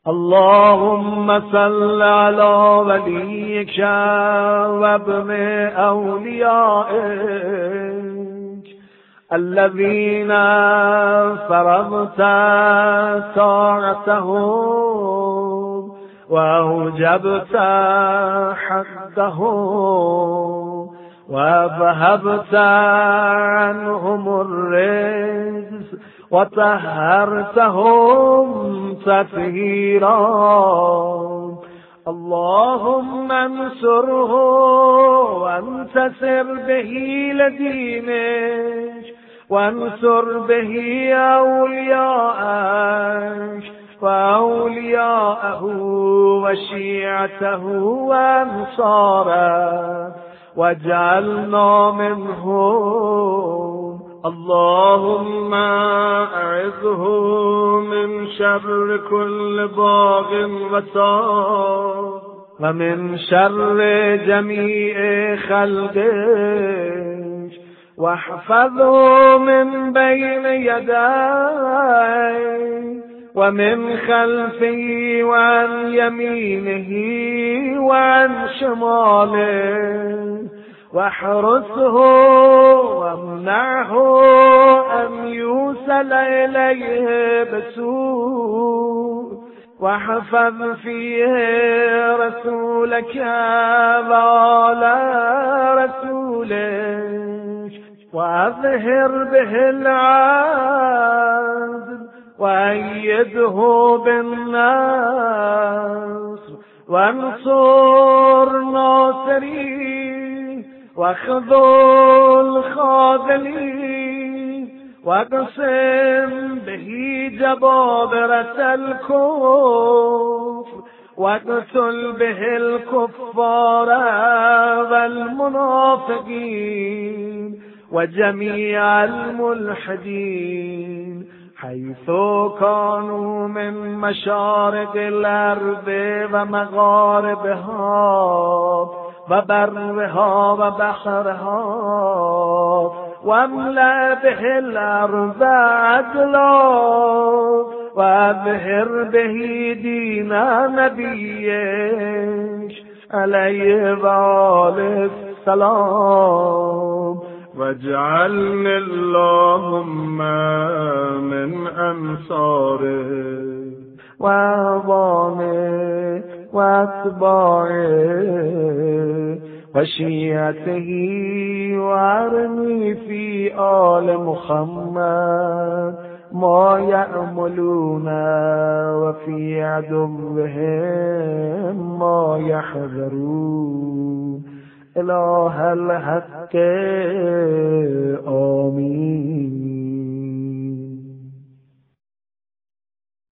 اللهم صل على وليك وابن أوليائك الذين فرضت طاعتهم وأوجبت حقهم وذهبت عنهم الرجس وطهرتهم تطهيرا. اللهم انصره وانتصر به لدينك وانصر به أولياءك وأولياءه وشيعته وأنصاره واجعلنا منهم. اللهم أعذه من شر كل باغ وطاغ ومن شر جميع خلقك واحفظه من بين يديه ومن خلفه وعن يمينه وعن شماله واحرسه وامنعه أن يوصل إليه بسوء واحفظ فيه رسولك وعلى رسولك وأظهر به العدل وأيده بالنصر وانصر ناصرين واخذل خاذلين واقسم به جبابرة الكفر واقتل به الكفار والمنافقين وجميع الملحدين حيث كانوا من مشارق الأرض ومغاربها وبرها وبحرها واملأ به الأرض عدلا وأظهر به دين نبيك عليه وآله السلام واجعلني اللهم من أنصاره وأعوانه وأتباعه وشيعته وارني في آل محمد ما يأملون وفي عدوهم ما يحذرون. إله الحق آمين.